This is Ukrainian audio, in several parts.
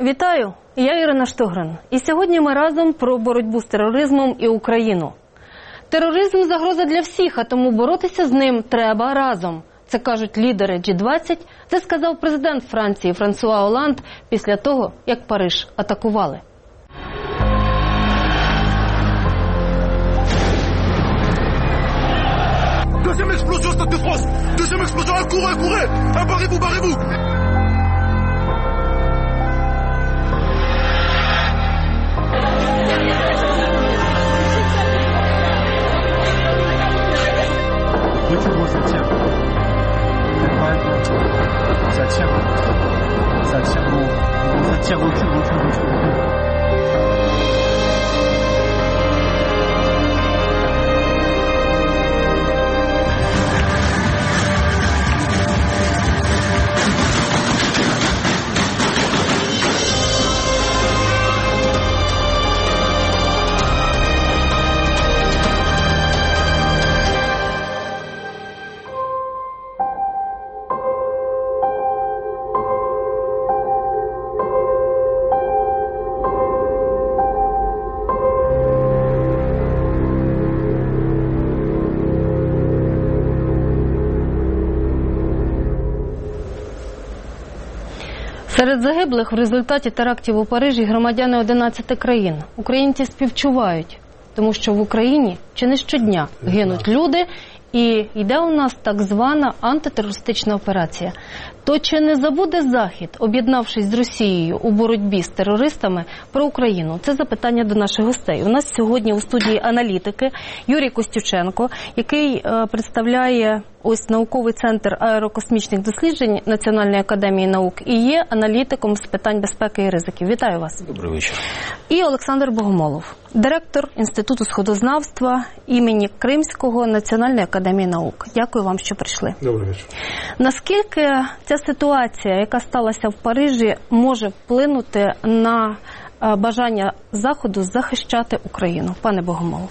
Вітаю! Я Ірина Штогрин. І сьогодні ми разом про боротьбу з тероризмом і Україну. Тероризм – загроза для всіх, а тому боротися з ним треба разом. Це кажуть лідери G20, це сказав президент Франції Франсуа Оланд після того, як Париж атакували. Deuxième explosion au Stade de France. Deuxième explosion, courez, courez. Barrez-vous, barrez-vous. Почему затем? Затем? Затем? Затем лучше. Серед загиблих в результаті терактів у Парижі громадяни 11 країн. Українці співчувають, тому що в Україні чи не щодня гинуть люди, і йде у нас так звана антитерористична операція. То чи не забуде Захід, об'єднавшись з Росією у боротьбі з терористами, про Україну? Це запитання до наших гостей. У нас сьогодні у студії аналітики Юрій Костюченко, який представляє ось науковий центр аерокосмічних досліджень Національної академії наук і є аналітиком з питань безпеки і ризиків. Вітаю вас. Добрий вечір. І Олександр Богомолов, директор Інституту сходознавства імені Кримського Національної академії наук. Дякую вам, що прийшли. Добрий вечір. Наскільки ця ситуація, яка сталася в Парижі, може вплинути на бажання Заходу захищати Україну? Пане Богомолов.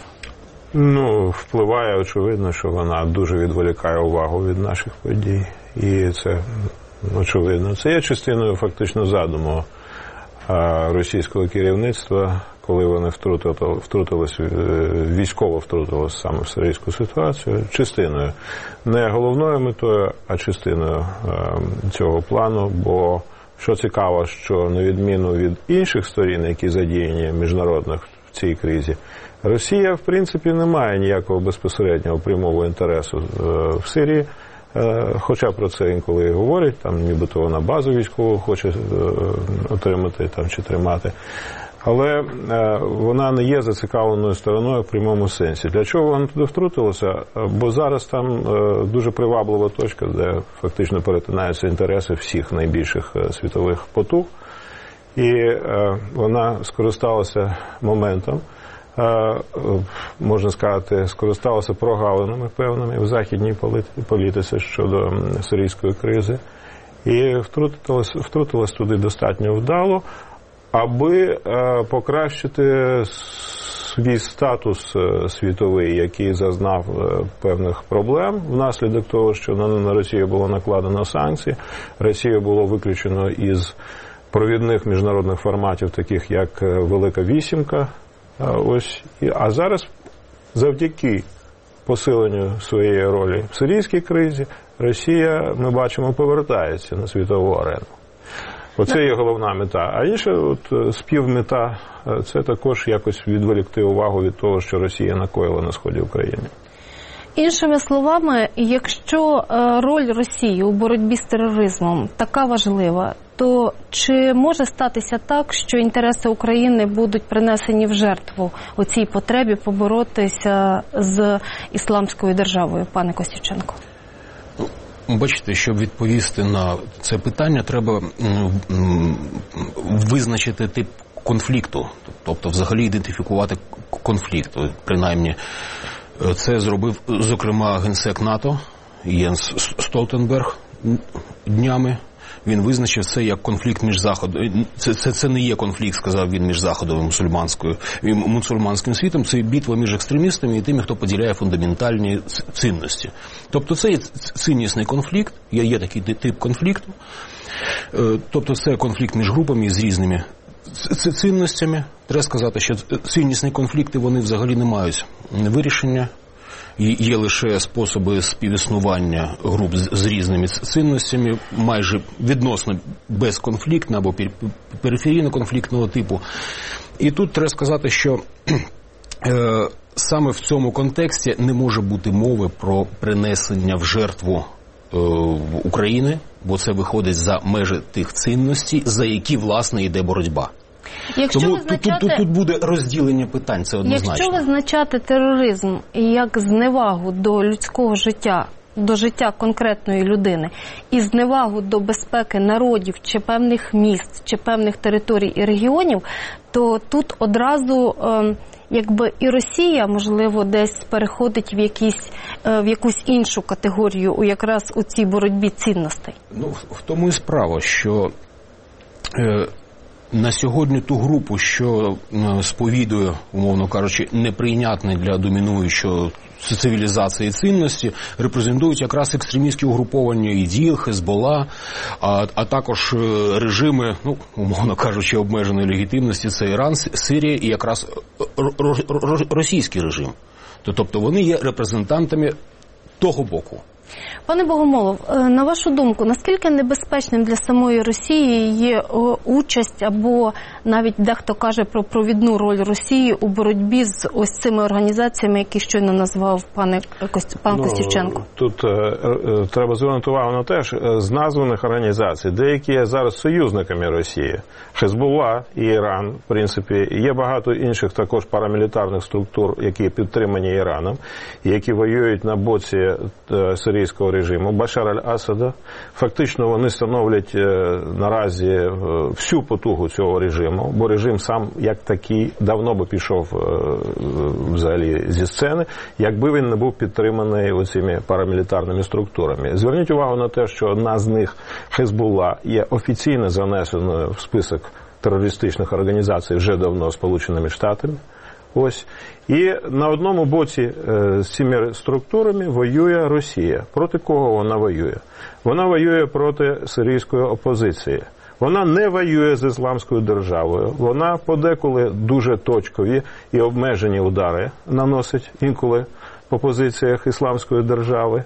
Впливає, очевидно, що вона дуже відволікає увагу від наших подій. І це, очевидно, це є частиною фактично задуму російського керівництва, коли вони військово втрутилися саме в сирійську ситуацію, частиною, не головною метою, а частиною цього плану, бо що цікаво, що на відміну від інших сторін, які задіяні міжнародних в цій кризі, Росія, в принципі, не має ніякого безпосереднього прямого інтересу в Сирії, хоча про це інколи і говорять, там нібито вона базу військову хоче отримати там, чи тримати. Але вона не є зацікавленою стороною в прямому сенсі. Для чого вона туди втрутилася? Бо зараз там дуже приваблива точка, де фактично перетинаються інтереси всіх найбільших світових потуг. І вона скористалася моментом, можна сказати, скористалася прогалинами певними в західній політиці щодо сирійської кризи. І втрутилась туди достатньо вдало, аби покращити свій статус світовий, який зазнав певних проблем внаслідок того, що на Росію було накладено санкції. Росію було виключено із провідних міжнародних форматів, таких як Велика Вісімка. А зараз завдяки посиленню своєї ролі в сирійській кризі Росія, ми бачимо, повертається на світову арену. Оце є головна мета. А інша співмета – це також якось відволікти увагу від того, що Росія накоїла на сході України. Іншими словами, якщо роль Росії у боротьбі з тероризмом така важлива, то чи може статися так, що інтереси України будуть принесені в жертву у цій потребі поборотися з Ісламською державою, пане Костюченко? Бачите, щоб відповісти на це питання, треба визначити тип конфлікту, тобто взагалі ідентифікувати конфлікт, принаймні. Це зробив, зокрема, генсек НАТО Єнс Столтенберг днями. Він визначив це як конфлікт між Заходом. Це не є конфлікт, сказав він, між Заходом і мусульманським світом. Це битва між екстремістами і тими, хто поділяє фундаментальні цінності. Тобто це є ціннісний конфлікт, є такий тип конфлікту. Тобто це конфлікт між групами з різними цінностями. Треба сказати, що ціннісні конфлікти, вони взагалі не мають вирішення. Є лише способи співіснування груп з різними цінностями, майже відносно безконфліктно або периферійно-конфліктного типу. І тут треба сказати, що саме в цьому контексті не може бути мови про принесення в жертву України, бо це виходить за межі тих цінностей, за які, власне, йде боротьба. Тому тут буде розділення питань, це однозначно. Якщо визначати тероризм як зневагу до людського життя, до життя конкретної людини, і зневагу до безпеки народів, чи певних міст, чи певних територій і регіонів, то тут одразу якби і Росія, можливо, десь переходить в якусь іншу категорію, якраз у цій боротьбі цінностей. Ну, в тому і справа, що на сьогодні ту групу, що сповідує, умовно кажучи, неприйнятні для домінуючої цивілізації цінності, репрезентують якраз екстремістські угруповання ІДІЛ, Хезбола, а також режими, ну, умовно кажучи, обмеженої легітимності, це Іран, Сирія і якраз російський режим. Тобто вони є репрезентантами того боку. Пане Богомолов, на вашу думку, наскільки небезпечним для самої Росії є участь або навіть дехто каже про провідну роль Росії у боротьбі з ось цими організаціями, які щойно назвав пан Костюченко? Тут треба звернути увагу на те, що з названих організацій деякі є зараз союзниками Росії. Хезболла і Іран, в принципі, є багато інших також парамілітарних структур, які підтримані Іраном, які воюють на боці сирійського режиму Башар аль-Асада. Фактично вони становлять наразі всю потугу цього режиму, бо режим сам як такий давно би пішов взагалі зі сцени, якби він не був підтриманий оцими парамілітарними структурами. Зверніть увагу на те, що одна з них, Хезболла, є офіційно занесеною в список терористичних організацій вже давно Сполученими Штатами. Ось. І на одному боці з цими структурами воює Росія. Проти кого вона воює? Вона воює проти сирійської опозиції. Вона не воює з Ісламською державою. Вона подеколи дуже точкові і обмежені удари наносить інколи по позиціях Ісламської держави.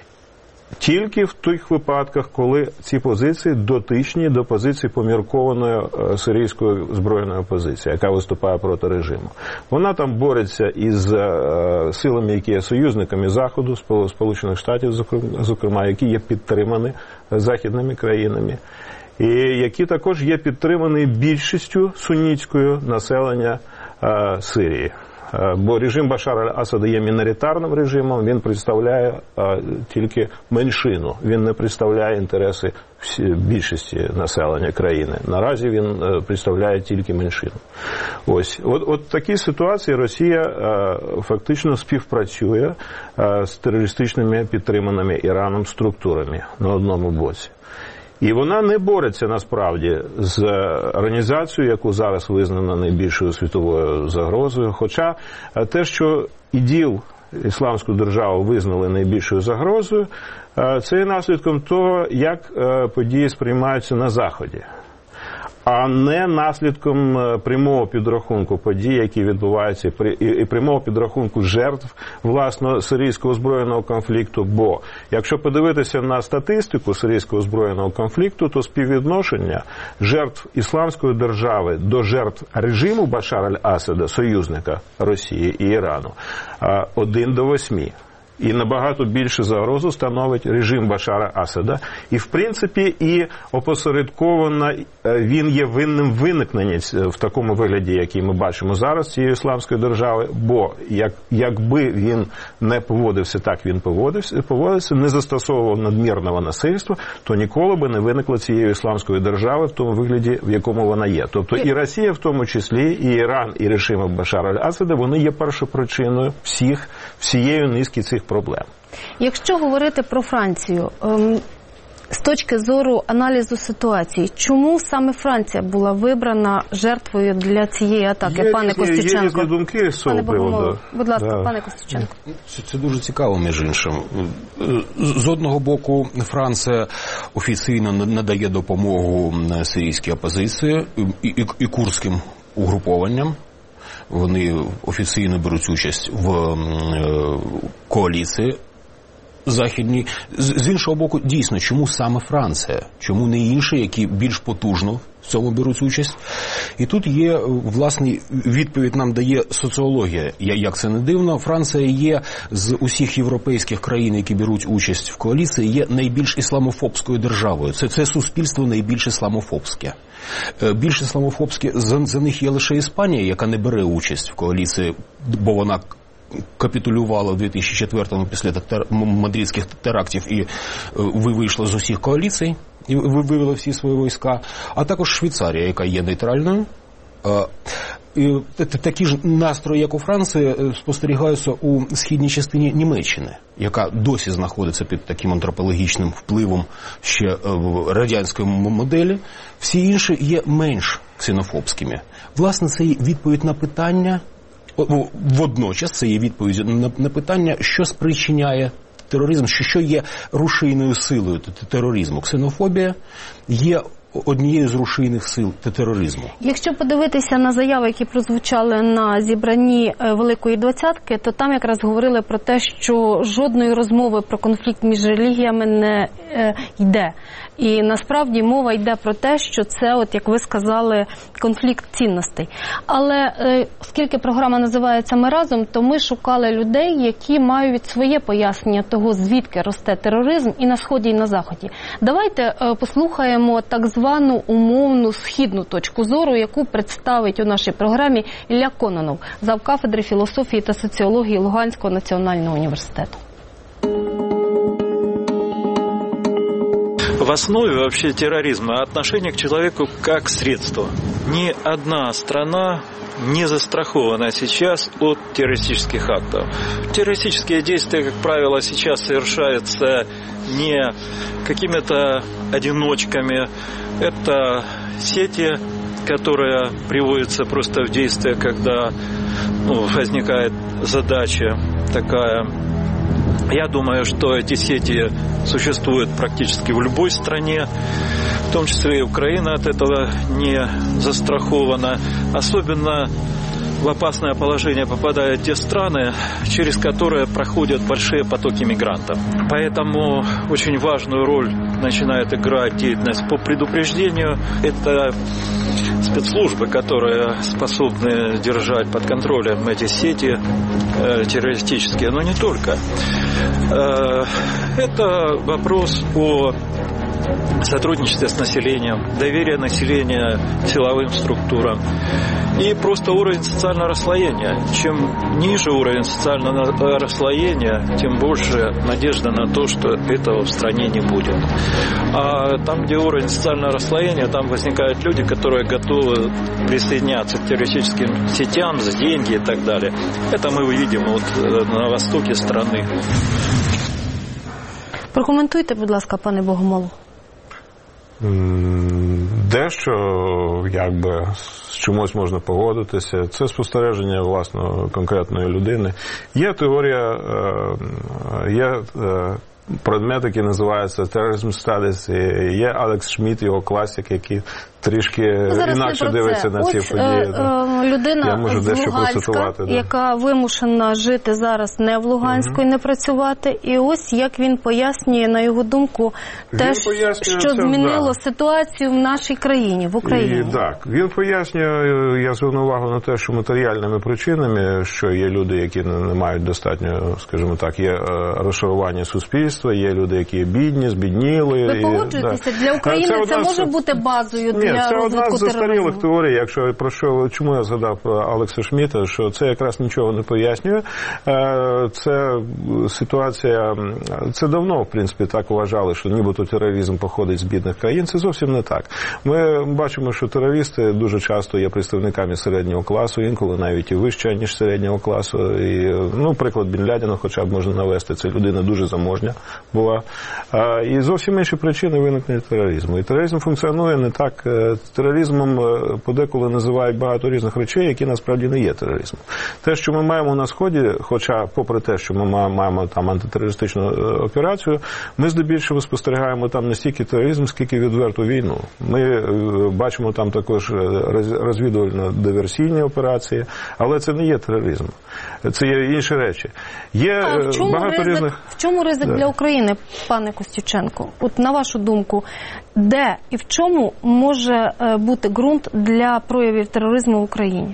Тільки в тих випадках, коли ці позиції дотичні до позиції поміркованої сирійської збройної опозиції, яка виступає проти режиму. Вона там бореться із силами, які є союзниками Заходу, Сполучених Штатів, зокрема, які є підтримані західними країнами, і які також є підтримані більшістю сунітською населення Сирії. Бо режим Башара аль-Асада є міноритарним режимом, він представляє тільки меншину, він не представляє інтереси більшості населення країни. Наразі він представляє тільки меншину. Ось. От в такій ситуації Росія фактично співпрацює з терористичними підтриманими Іраном структурами на одному боці. І вона не бореться насправді з організацією, яку зараз визнано найбільшою світовою загрозою. Хоча те, що ІДІЛ, Ісламську державу, визнали найбільшою загрозою, це є наслідком того, як події сприймаються на Заході, а не наслідком прямого підрахунку подій, які відбуваються, і прямого підрахунку жертв, власне, сирійського збройного конфлікту. Бо, якщо подивитися на статистику сирійського збройного конфлікту, то співвідношення жертв Ісламської держави до жертв режиму Башара аль-Асада, союзника Росії і Ірану, 1 до 8. І набагато більше загрозу становить режим Башара Асада. І, в принципі, і опосередковано він є винним виникненні в такому вигляді, який ми бачимо зараз цієї ісламської держави. Бо якби він не поводився так, він поводився, не застосовував надмірного насильства, то ніколи би не виникло цієї ісламської держави в тому вигляді, в якому вона є. Тобто і Росія в тому числі, і Іран, і режим Башара аль-Асада, вони є першопричиною всієї низки цих проблем. Якщо говорити про Францію, З точки зору аналізу ситуації, чому саме Франція була вибрана жертвою для цієї атаки, пане Костюченко? Є різні думки з цього приводу. Будь ласка, пане Костюченко. Це дуже цікаво, між іншим. З одного боку, Франція офіційно надає допомогу сирійській опозиції і курдським угрупованням. Вони офіційно беруть участь в коаліції західній. З іншого боку, дійсно, чому саме Франція? Чому не інші, які більш потужно в цьому беруть участь? І тут є, власне, відповідь нам дає соціологія. Як це не дивно, Франція є з усіх європейських країн, які беруть участь в коаліції, є найбільш ісламофобською державою. Це суспільство найбільш ісламофобське. Більш ісламофобське за них є лише Іспанія, яка не бере участь в коаліції, бо вона капітулювала в 2004-му після мадридських терактів і вийшла з усіх коаліцій і вивела всі свої війська, а також Швейцарія, яка є нейтральною. І такі ж настрої, як у Франції, спостерігаються у східній частині Німеччини, яка досі знаходиться під таким антропологічним впливом ще радянської моделі. Всі інші є менш ксенофобськими. Власне, це відповідь на питання, водночас це є відповідь на питання, що спричиняє тероризм, що є рушійною силою тероризму. Ксенофобія є однією з рушійних сил тероризму. Якщо подивитися на заяви, які прозвучали на зібранні Великої Двадцятки, то там якраз говорили про те, що жодної розмови про конфлікт між релігіями не йде. І насправді мова йде про те, що це, от як ви сказали, конфлікт цінностей. Але оскільки програма називається «Ми разом», то ми шукали людей, які мають своє пояснення того, звідки росте тероризм і на Сході, і на Заході. Давайте послухаємо так звану умовну східну точку зору, яку представить у нашій програмі Ілля Кононов, завкафедри філософії та соціології Луганського національного університету. В основе вообще терроризма отношение к человеку как средство. Ни одна страна не застрахована сейчас от террористических актов. Террористические действия, как правило, сейчас совершаются не какими-то одиночками. Это сети, которые приводятся просто в действие, когда возникает задача такая. Я думаю, что эти сети существуют практически в любой стране, в том числе и Украина от этого не застрахована. Особенно в опасное положение попадают те страны, через которые проходят большие потоки мигрантов. Поэтому очень важную роль начинает играть деятельность по предупреждению. Это спецслужбы, которые способны держать под контролем эти сети террористические, но не только. Это вопрос о сотрудничестве с населением, доверие населения к силовым структурам и просто уровень социального расслоения. Чем ниже уровень социального расслоения, тем больше надежда на то, что этого в стране не будет. А там, где уровень социального расслоения, там возникают люди, которые готовы присоединяться к террористическим сетям за деньги и так далее. Это мы увидим на востоке страны. Прокоментуйте, будь ласка, пане Богомолов. Дещо, якби, з чимось можна погодитися. Це спостереження, власне, конкретної людини. Є теорія, є предмет, який називається Terrorism Studies, і є Алекс Шмідт, його класик, який трішки інакше дивиться на ці події. Людина з Луганська, яка вимушена жити зараз не в Луганську і не працювати. І ось як він пояснює, на його думку, те, що змінило ситуацію в нашій країні, в Україні. Так, він пояснює, я зверну увагу на те, що матеріальними причинами, що є люди, які не мають достатньо, скажімо так, є розшарування суспільства, є люди, які бідні, збідніли. Ви погоджуєтеся? Для України це може бути базою для розвитку тероризму? Це одна з застарілих теорій, якщо про що, чому я згадав Алекса Шмідта, що це якраз нічого не пояснює. Це ситуація, це давно, в принципі, так вважали, що нібито тероризм походить з бідних країн. Це зовсім не так. Ми бачимо, що терористи дуже часто є представниками середнього класу, інколи навіть і вище, ніж середнього класу. І, приклад Бін Лядена хоча б можна навести. Це людина дуже заможня. була. І зовсім інші причини виникнення тероризму. І тероризм функціонує не так. Тероризмом подеколи називають багато різних речей, які насправді не є тероризмом. Те, що ми маємо на Сході, хоча попри те, що ми маємо там антитерористичну операцію, ми здебільшого спостерігаємо там не стільки тероризм, скільки відверту війну. Ми бачимо там також розвідувально-диверсійні операції, але це не є тероризм. Це є інші речі. Є багато різних... В чому ризик для України, пане Костюченко? От на вашу думку, де і в чому може бути ґрунт для проявів тероризму в Україні?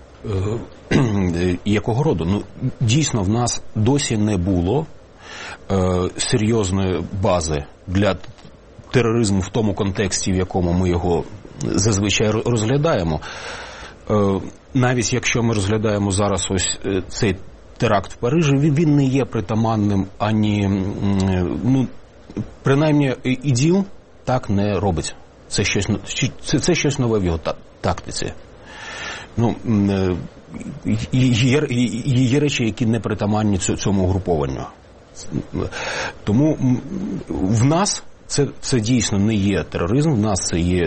Якого роду? Ну, дійсно, в нас досі не було серйозної бази для тероризму в тому контексті, в якому ми його зазвичай розглядаємо. Навіть якщо ми розглядаємо зараз ось цей теракт в Парижі, він не є притаманним ані, ну, принаймні, ІДІЛ так не робить. Це щось нове в його тактиці. Ну, є речі, які не притаманні цьому угрупованню. Тому в нас це дійсно не є тероризм, в нас це є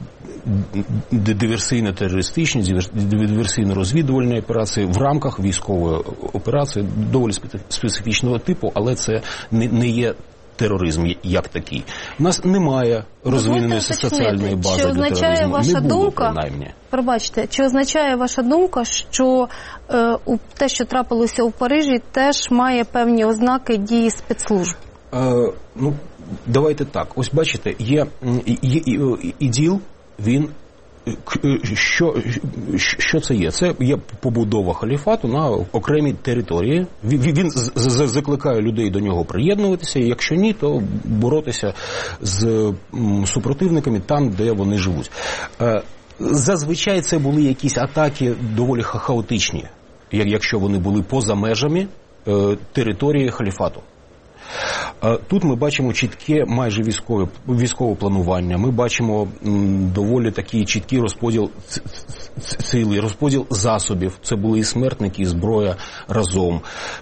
диверсійно-терористичні, диверсійно-розвідувальні операції в рамках військової операції доволі специфічного типу, але це не є тероризм як такий. У нас немає розвиненої соціальної бази для тероризму. Не було, принаймні. Пробачте, чи означає ваша думка, що те, що трапилося у Парижі, теж має певні ознаки дії спецслужб? Ну, давайте так. Ось бачите, є ІДІЛ, він що це є? Це є побудова халіфату на окремій території. Він закликає людей до нього приєднуватися, і якщо ні, то боротися з супротивниками там, де вони живуть. Зазвичай це були якісь атаки доволі хаотичні, якщо вони були поза межами території халіфату. Тут ми бачимо чітке майже військове планування, ми бачимо доволі такий чіткий розподіл сили, розподіл засобів. Це були і смертники, і зброя разом.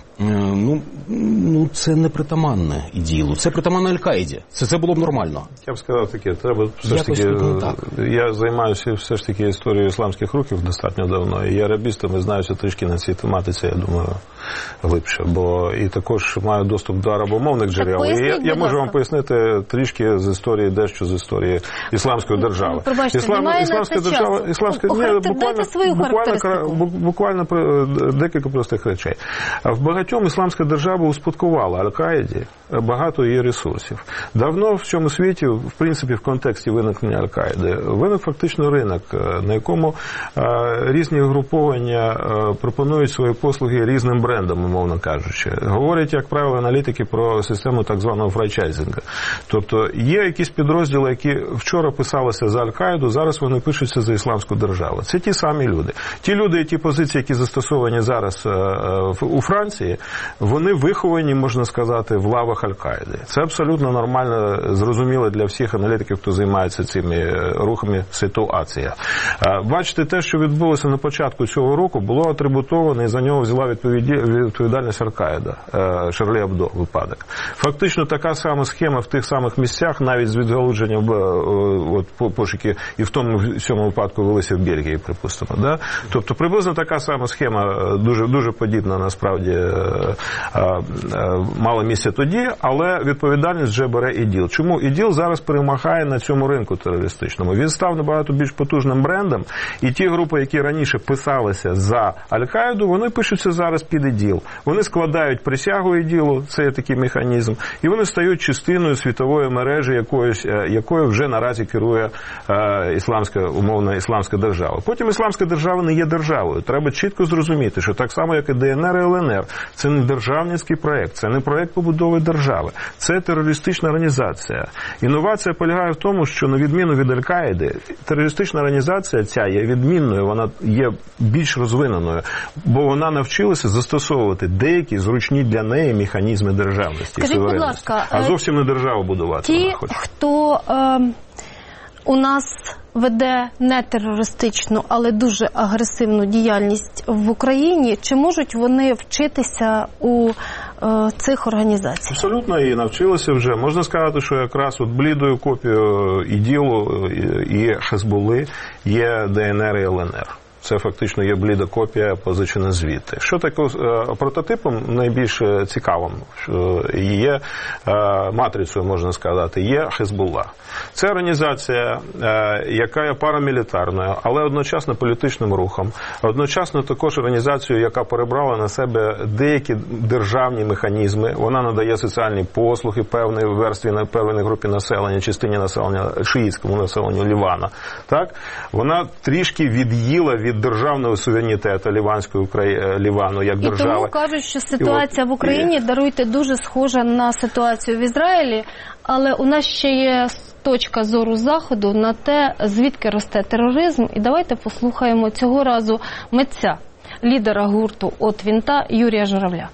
Ну, це не притаманне іділу. Це притаманне Аль-Каїді. Це було б нормально. Я б сказав таке, треба все ж таки... Я займаюся все ж таки історією ісламських рухів достатньо давно, і я арабістом і знаюся трішки на цій тематиці, я думаю, глибше. Бо і також маю доступ до арабомовних джерел. І я можу вам пояснити трішки з історії, дещо з історії ісламської держави. Пробачте, ісламська держава... Буквально декілька простих речей. В багатьом ісламська держава успадкувала Аль-Каїді багато її ресурсів. Давно в цьому світі, в принципі, в контексті виникнення Аль-Каїди, виник фактично ринок, на якому різні угруповання пропонують свої послуги різним брендам, умовно кажучи. Говорять, як правило, аналітики про систему так званого франчайзингу. Тобто є якісь підрозділи, які вчора писалися за Аль-Каїду, зараз вони пишуться за ісламську державу. Це ті самі люди. Ті люди і ті позиції, які застосовані зараз у Франції, вони виховані, можна сказати, в лавах Аль-Каїди. Це абсолютно нормально, зрозуміло для всіх аналітиків, хто займається цими рухами, ситуація. Бачите, те, що відбулося на початку цього року, було атрибутовано, і за нього взяла відповідальність Аль-Каїда, Шарлі Ебдо випадок. Фактично така сама схема в тих самих місцях, навіть з відгалудженням пошуки, і в тому цьому випадку велися в Бельгії, припустимо. Да? Тобто приблизно така сама схема, дуже, дуже подібна насправді, мала місце тоді, але відповідальність вже бере ІДІЛ. Чому? ІДІЛ зараз перемагає на цьому ринку терористичному. Він став набагато більш потужним брендом, і ті групи, які раніше писалися за Аль-Каїду, вони пишуться зараз під ІДІЛ. Вони складають присягу ІДІЛу, це є такий механізм, і вони стають частиною світової мережі, якою вже наразі керує умовна ісламська держава. Потім ісламська держава не є державою. Треба чітко зрозуміти, що так само, як і ДНР і ЛНР, це не державницький проєкт, це не проєкт побудови держави, це терористична організація. Інновація полягає в тому, що на відміну від Аль-Каїди, терористична організація ця є відмінною, вона є більш розвиненою, бо вона навчилася застосовувати деякі зручні для неї механізми державності і суверенності. Будь ласка, а зовсім не державу будувати. Ті, хто у нас веде не терористичну, але дуже агресивну діяльність в Україні, чи можуть вони вчитися у цих організацій? Абсолютно, і навчилися вже. Можна сказати, що якраз от блідою копією ІДІЛу, і Хезболли є ДНР і ЛНР. Це фактично є бліда копія, позичена звідти. Що таке прототипом найбільш цікавим є матрицею, можна сказати, є Хезболла. Це організація, яка є парамілітарною, але одночасно політичним рухом. Одночасно також організацією, яка перебрала на себе деякі державні механізми. Вона надає соціальні послуги певній верстві, певній групі населення, частині населення, шиїтському населенню Лівана. Так? Вона трішки від'їла від державного суверенітету Лівану як держави. І тому кажуть, що ситуація в Україні, даруйте, дуже схожа на ситуацію в Ізраїлі, але у нас ще є точка зору Заходу на те, звідки росте тероризм. І давайте послухаємо цього разу митця, лідера гурту «От Вінта» Юрія Журавля.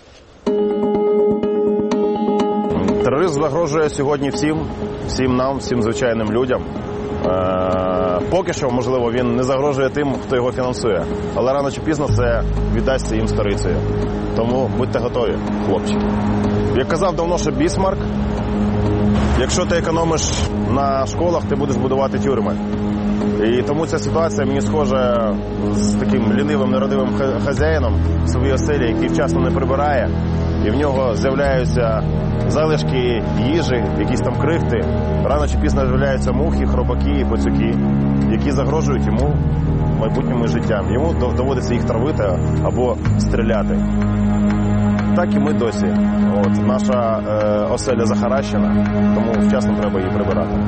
Тероризм загрожує сьогодні всім нам, всім звичайним людям. Поки що, можливо, він не загрожує тим, хто його фінансує. Але рано чи пізно це віддасться їм сторицею. Тому будьте готові, хлопці. Як казав давно ще Бісмарк, якщо ти економиш на школах, ти будеш будувати тюрми. І тому ця ситуація мені схожа з таким лінивим, нерадивим хазяїном в своїй оселі, який вчасно не прибирає, і в нього з'являються залишки їжі, якісь там крихти. Рано чи пізно з'являються мухи, хробаки і пацюки, які загрожують йому майбутньому життям. Йому доводиться їх травити або стріляти. Так і ми досі. Наша оселя захаращена, тому вчасно треба її прибирати.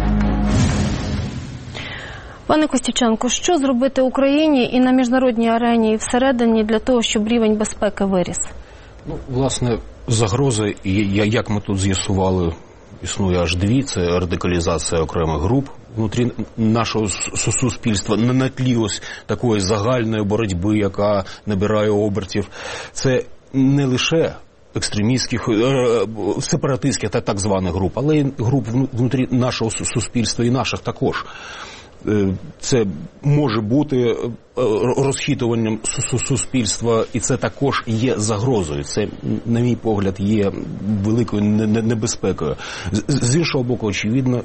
Пане Костюченко, що зробити Україні і на міжнародній арені, і всередині для того, щоб рівень безпеки виріс? Власне, загрози, як ми тут з'ясували, існує аж дві. Це радикалізація окремих груп внутрі нашого суспільства на тлі ось такої загальної боротьби, яка набирає обертів. Це не лише екстремістських, сепаратистських та так званих груп, але й груп внутрі нашого суспільства і наших також. Це може бути розхитуванням суспільства, і це також є загрозою. Це, на мій погляд, є великою небезпекою. З іншого боку, очевидно,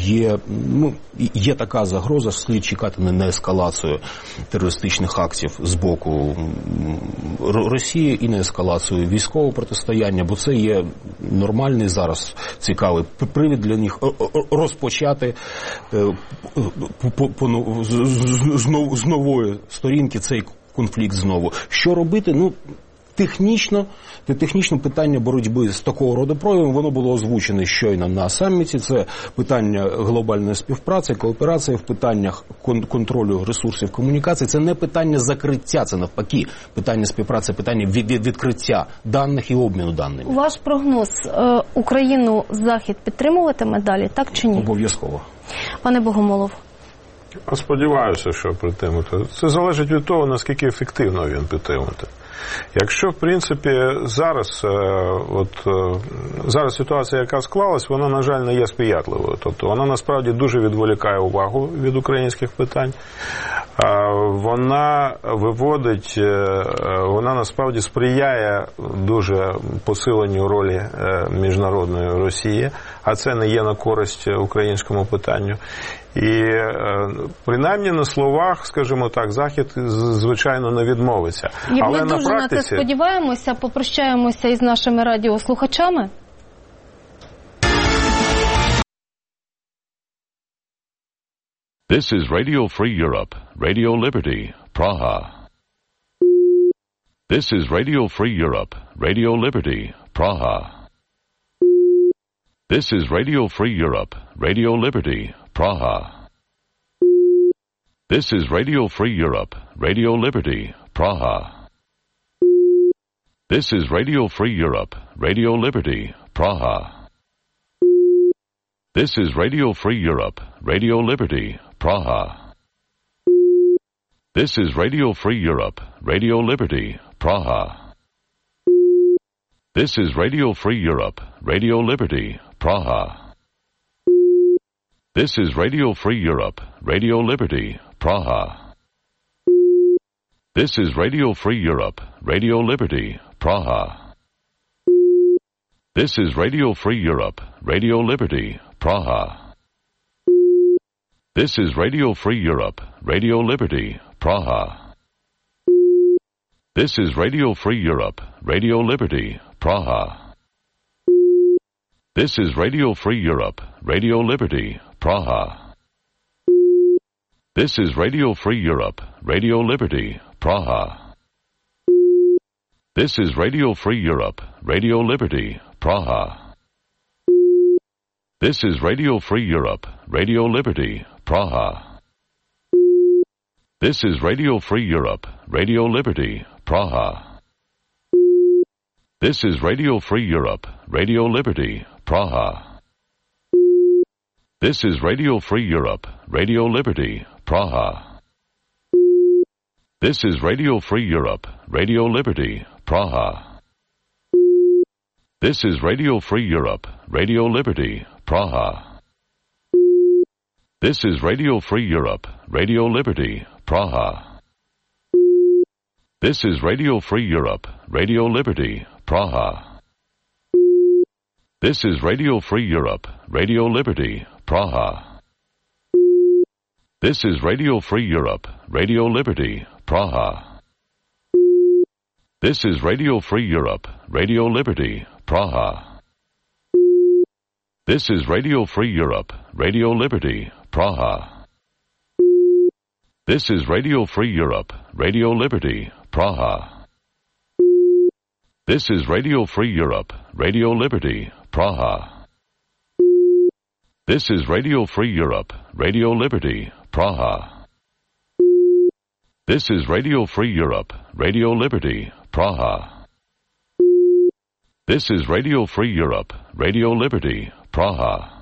є така загроза, слід чекати на ескалацію терористичних актів з боку Росії і на ескалацію військового протистояння, бо це є нормальний зараз цікавий привід для них розпочати з нової сторінки цей конфлікт знову. Що робити? Технічно питання боротьби з такого роду проявом, воно було озвучене щойно на саміті. Це питання глобальної співпраці, кооперації в питаннях контролю ресурсів комунікації. Це не питання закриття, це навпаки питання співпраці, питання відкриття даних і обміну даними. Ваш прогноз, Україну Захід підтримуватиме далі, так чи ні? Обов'язково. Пане Богомолов. Сподіваюся, що підтримати. Це залежить від того, наскільки ефективно він підтримати. Якщо, в принципі, зараз ситуація, яка склалась, вона, на жаль, не є сприятливою. Тобто вона, насправді, дуже відволікає увагу від українських питань. Вона виводить, вона, насправді, сприяє дуже посиленню ролі міжнародної Росії, а це не є на користь українському питанню. І принаймні на словах, скажімо так, Захід, звичайно, не відмовиться. Але ми дуже на це сподіваємося, попрощаємося із нашими радіослухачами. This is Radio Free Europe, Radio Liberty, Praha. This is Radio Free Europe, Radio Liberty, Praha. This is Radio Free Europe, Radio Liberty, Praha. This is Radio Free Europe, Radio Liberty, Praha. This is Radio Free Europe, Radio Liberty, Praha. This is Radio Free Europe, Radio Liberty, Praha. This is Radio Free Europe, Radio Liberty, Praha. This is Radio Free Europe, Radio Liberty, Praha. This is Radio Free Europe, Radio Liberty, Praha. This is Radio Free Europe, Radio Liberty, Praha. This is Radio Free Europe, Radio Liberty, Praha. This is Radio Free Europe, Radio Liberty, Praha. This is Radio Free Europe, Radio Liberty, Praha. This is Radio Free Europe, Radio Liberty, Praha. This is Radio Free Europe, Radio Liberty, Praha. This is Radio Free Europe, Radio Liberty, Praha. This is Radio Free Europe, Radio Liberty, Praha. This is Radio Free Europe, Radio Liberty, Praha. This is Radio Free Europe, Radio Liberty, Praha. This is Radio Free Europe, Radio Liberty, Praha. This is Radio Free Europe, Radio Liberty, Praha. This is Radio Free Europe, Radio Liberty, Praha. This is Radio Free Europe, Radio Liberty, Praha. This is Radio Free Europe, Radio Liberty, Praha. This is Radio Free Europe, Radio Liberty, Praha. This is Radio Free Europe, Radio Liberty, Praha. This is Radio Free Europe, Radio Liberty, Praha. This is Radio Free Europe, Radio Liberty, Praha. This is Radio Free Europe, Radio Liberty, Praha. This is Radio Free Europe, Radio Liberty, Praha. This is Radio Free Europe, Radio Liberty, Praha. This is Radio Free Europe, Radio Liberty, Praha. This is Radio Free Europe, Radio Liberty, Praha.